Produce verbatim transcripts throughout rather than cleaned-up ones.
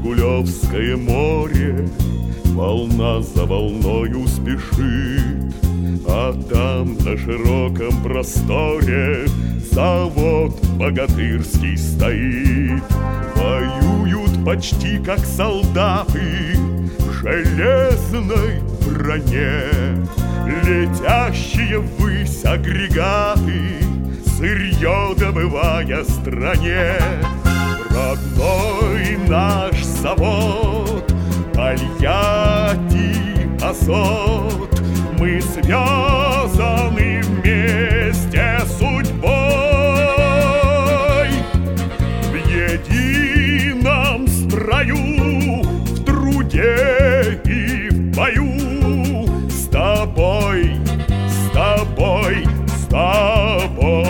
Жигулевское море волна за волною спешит, а там на широком просторе завод богатырский стоит. Воюют почти как солдаты в железной броне, летящие ввысь агрегаты, сырье добывая стране. Родной наш завод Тольятти Азот, мы связаны вместе судьбой. В едином строю, в труде и в бою, с тобой, с тобой, с тобой.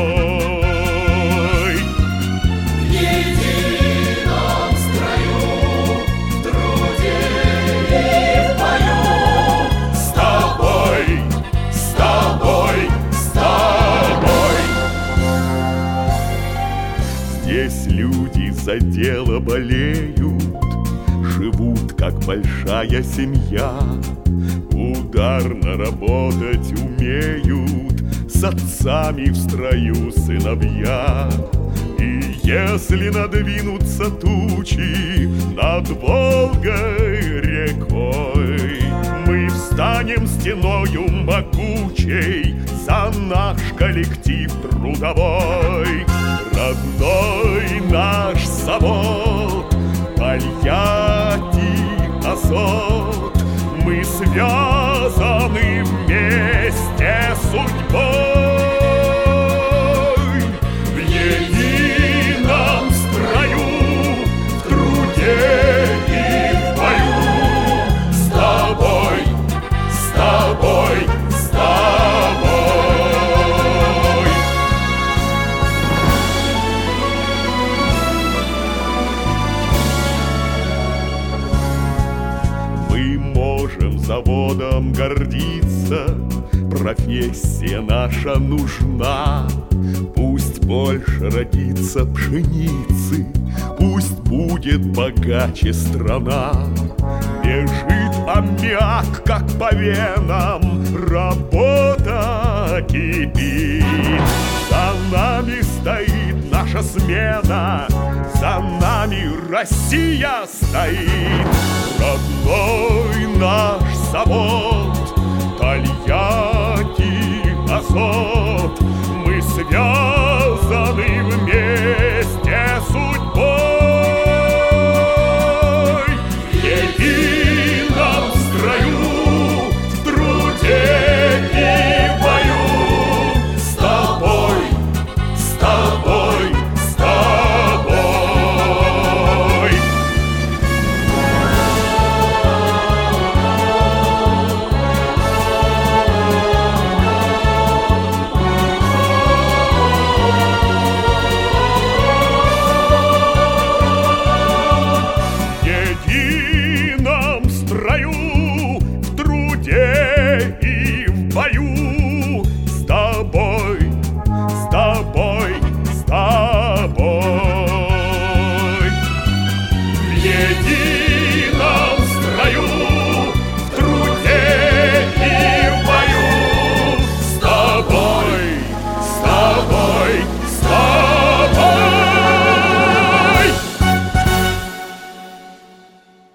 Здесь люди за дело болеют, живут как большая семья, ударно работать умеют, с отцами в строю сыновья. И если надвинутся тучи над Волгой рекой, мы встанем стеною могучей за наш коллектив трудовой. Родной наш завод Тольятти Азот, мы связаны вместе судьбой. В едином строю, в труде и в бою, с тобой, с тобой, с тобой. Мы можем заводом гордиться, профессия наша нужна. Пусть больше родится пшеницы, пусть будет богаче страна. Бежит аммиак, как по венам, работа кипит. За нами стоит наша смена, за нами Россия стоит. Родной наш завод Тольятти